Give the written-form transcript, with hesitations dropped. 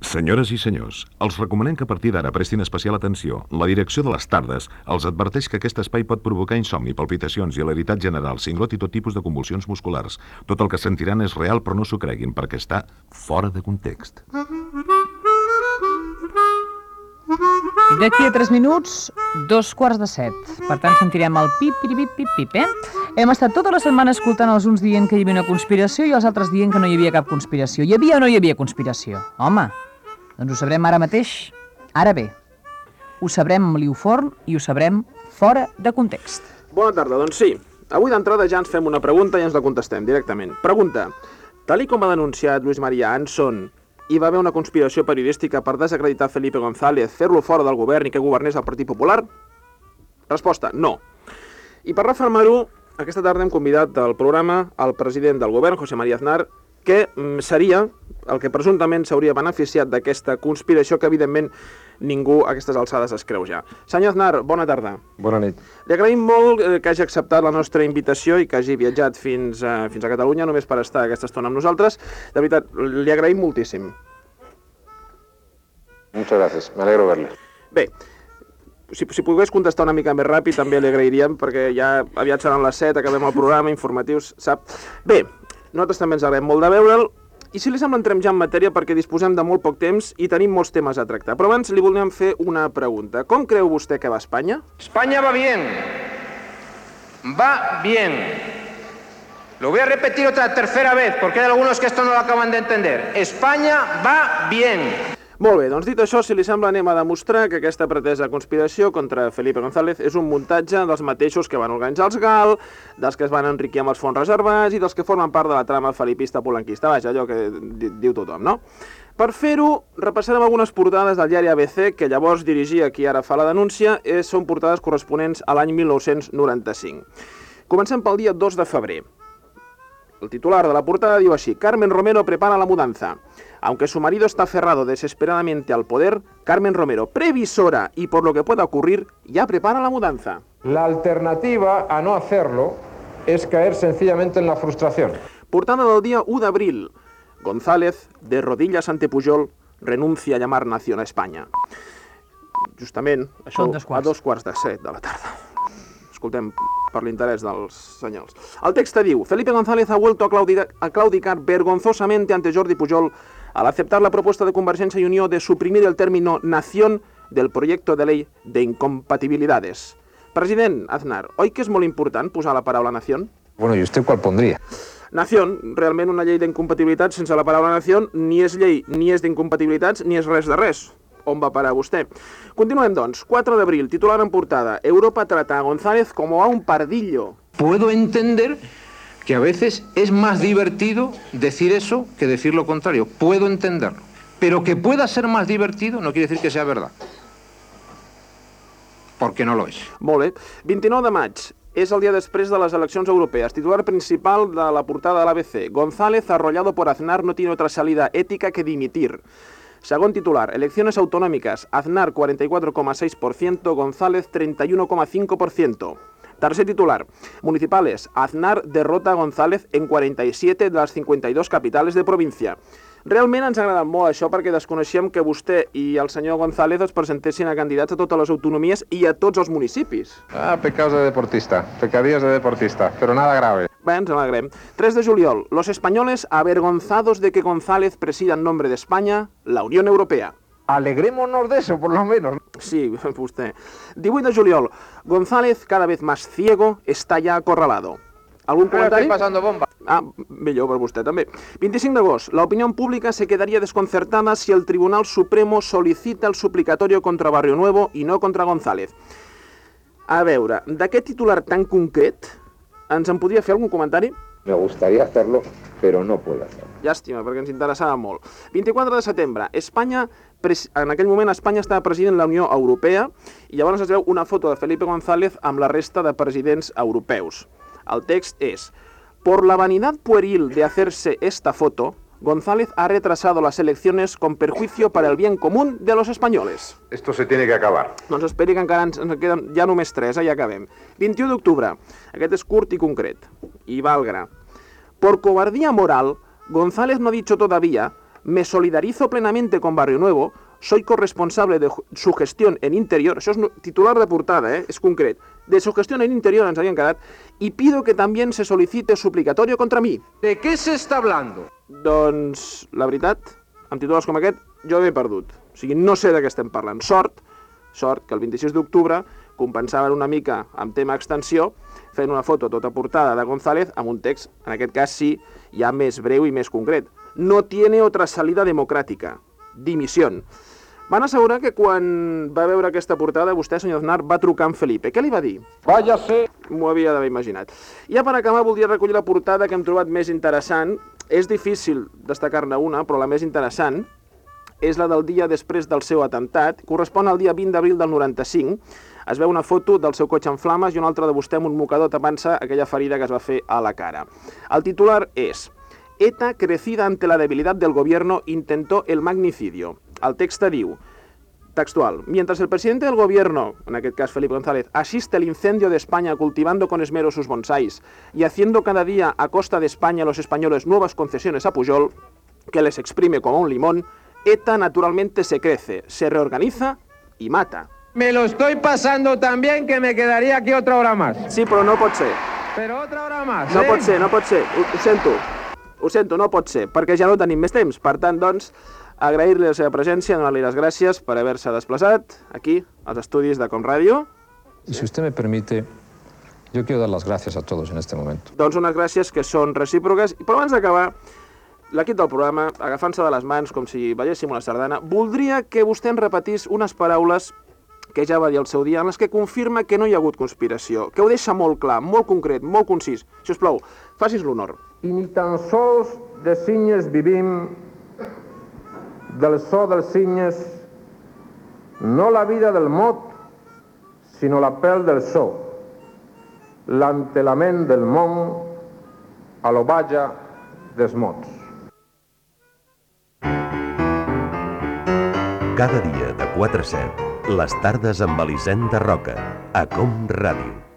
Senyores i senyors, els recomanem que a partir d'ara prestin especial atenció. La direcció de les tardes els adverteix que aquest espai pot provocar insomni, palpitacions, hilaritat general, cinglot i tot tipus de convulsions musculars. Tot el que sentiran és real, però no s'ho creguin, perquè està fora de context. D'aquí a 3 minuts, 7:15. Per tant, sentirem el pip-pip-pip-pip, Hem estat tota la setmana escoltant els uns dient que hi havia una conspiració i els altres dient que no hi havia cap conspiració. Hi havia o no hi havia conspiració? Home, doncs ho sabrem ara mateix. Ara bé, ho sabrem amb l'Iuforn i ho sabrem fora de context. Bona tarda, doncs sí. Avui d'entrada ja ens fem una pregunta i ens la contestem directament. Pregunta. Tal com ha denunciat Luis María Anson, hi va haver una conspiració periodística per desacreditar Felipe González, fer-lo fora del govern i que governés el Partit Popular? Resposta, no. I per refermar-ho, aquesta tarda hem convidat al programa el president del govern, José María Aznar, que seria el que presumptament s'hauria beneficiat d'aquesta conspiració que, evidentment, ningú a aquestes alçades es creu ja. Senyor Aznar, bona tarda. Bona nit. Li agraïm molt que hagi acceptat la nostra invitació i que hagi viatjat fins a Catalunya només per estar aquesta estona amb nosaltres. De veritat, li agraïm moltíssim. Muchas gracias, me alegro verle. Bé, si pogués contestar una mica més ràpid també li agrairíem, perquè ja aviat seran les 7, acabem el programa, informatius, sap? Bé, nosaltres també ens agraïm molt de veure'l, i si li sembla entrem ja en matèria perquè disposem de molt poc temps i tenim molts temes a tractar. Però abans li volíem fer una pregunta. Com creu vostè que va Espanya? España va bien. Va bien. Lo voy a repetir otra tercera vez, porque hay algunos que esto no lo acaban de entender. España va bien. Molt bé, doncs dit això, si li sembla, anem a demostrar que aquesta pretesa conspiració contra Felipe González és un muntatge dels mateixos que van organitzar els GAL, dels que es van enriquir amb els fons reservats i dels que formen part de la trama felipista polanquista, vaja, allò que diu tothom, no? Per fer-ho, repassarem algunes portades del diari ABC, que llavors dirigia qui ara fa la denúncia, són portades corresponents a l'any 1995. Comencem pel dia 2 de febrer. El titular de la portada diu així: Carmen Romero prepara la mudanza. Aunque su marido está aferrado desesperadamente al poder, Carmen Romero, previsora y por lo que pueda ocurrir, ya prepara la mudanza. La alternativa a no hacerlo es caer sencillamente en la frustración. Portada del día 1 de abril. González, de rodillas ante Pujol, renuncia a llamar nación a España. Justament, això a 2:15 de la tarda. Escoltem per l'interès dels senyors. El text diu: Felipe González ha vuelto a claudicar vergonzosamente ante Jordi Pujol al aceptar la propuesta de Convergencia y Unión de suprimir el término nación del proyecto de ley de incompatibilidades. President Aznar, oi que és molt important posar la paraula nación? Bueno, ¿y usted cuál pondría? Nación, realment una llei d'incompatibilitats sense la paraula nación ni és llei, ni és d'incompatibilitats, ni és res de res. On va parar vostè? Continuem, doncs. 4 d'abril, titular en portada. Europa trata a González como a un pardillo. Puedo entender que a veces es más divertido decir eso que decir lo contrario. Puedo entenderlo. Pero que pueda ser más divertido no quiere decir que sea verdad. Porque no lo es. Molt bé. 29 de maig. És el dia després de les eleccions europees. Titular principal de la portada de l'ABC. González, arrollado por Aznar, no tiene otra salida ética que dimitir. Segon titular, elecciones autonómicas, Aznar 44,6%, González 31,5%. Tercer titular, municipales, Aznar derrota a González en 47 de las 52 capitales de provincia. Realment ens ha agradat molt això perquè desconeixíem que vostè i el senyor González es presentessin a candidats a totes les autonomies i a tots els municipis. Pecados de deportista, pecadillos de deportista, pero nada grave. Bé, ens n'alegrem. 3 de juliol. Los españoles avergonzados de que González presida en nombre de España la Unión Europea. Alegrémonos de eso, por lo menos. Sí, vostè. 18 de juliol. González, cada vez más ciego, está ya acorralado. ¿Algún comentario? Estoy pasando bomba. Millor per vostè també. 25 d'agost. La opinión pública se quedaría desconcertada si el Tribunal Supremo solicita el suplicatorio contra Barrio Nuevo i no contra González. A veure, d'aquest titular tan concret, ens en podria fer algun comentari? Me gustaría hacerlo, pero no puedo hacerlo. Llàstima, perquè ens interessava molt. 24 de setembre. En aquell moment Espanya estava president de la Unió Europea i llavors es veu una foto de Felipe González amb la resta de presidents europeus. El text és: por la vanidad pueril de hacerse esta foto, González ha retrasado las elecciones con perjuicio para el bien común de los españoles. Esto se tiene que acabar. Doncs esperi que encara ens queden ja només 3, ja acabem. 21 d'octubre. Aquest és curt i concret. I va al gra. Por cobardía moral, González no ha dicho todavía Me solidarizo plenamente con Barrio Nuevo, soy corresponsable de su gestión en interior, això és titular de portada, és concret, de su gestión en interior ens havien quedat, y pido que también se solicite suplicatorio contra mí. ¿De qué se está hablando? Doncs, la veritat, amb titulars com aquest, jo m'he perdut. O sigui, no sé de què estem parlant. Sort que el 26 d'octubre compensaven una mica amb tema extensió fent una foto tota portada de González amb un text, en aquest cas sí, ja més breu i més concret. No tiene otra salida democrática. Dimisión. Van assegurar que quan va veure aquesta portada, vostè, senyor Aznar, va trucar amb Felipe. Què li va dir? Váyase. M'ho havia d'haver imaginat. Ja per acabar, voldria recollir la portada que hem trobat més interessant. És difícil destacar-ne una, però la més interessant és la del dia després del seu atemptat. Correspon al dia 20 d'abril del 95. Es veu una foto del seu cotxe en flames i una altra de vostè amb un mocador tapant-se aquella ferida que es va fer a la cara. El titular és: ETA, crecida ante la debilidad del gobierno, intentó el magnicidio. El text diu, textual, mientras el presidente del gobierno, en aquest cas Felipe González, asiste al incendio de España cultivando con esmero sus bonsáis y haciendo cada día a costa de España a los españoles nuevas concesiones a Pujol, que les exprime como un limón, ETA naturalmente se crece, se reorganiza y mata. Me lo estoy pasando tan bien que me quedaría aquí otra hora más. Sí, però no pot ser. Pero otra hora más, No pot ser, no pot ser. Ho sento, no pot ser, perquè ja no tenim més temps. Per tant, doncs, agrair-li la seva presència, donar-li les gràcies per haver-se desplaçat aquí, als estudis de Com Ràdio. Y si usted me permite, yo quiero dar las gracias a todos en este momento. Doncs unes gràcies que són recíproques. Però abans d'acabar l'equip del programa, agafant-se de les mans com si veiéssim una sardana, voldria que vostè ens repetís unes paraules que ja va dir al seu dia, en les que confirma que no hi ha hagut conspiració, que ho deixa molt clar, molt concret, molt concís. Si us plau, facis l'honor. I ni tan sols de cinyes vivim, del so dels cinyes, no la vida del mot, sinó la pèl del so, l'entelament del món a l'obatja dels mots. Cada dia de 4 a 7, les tardes amb Elisenda Roca, a Com Ràdio.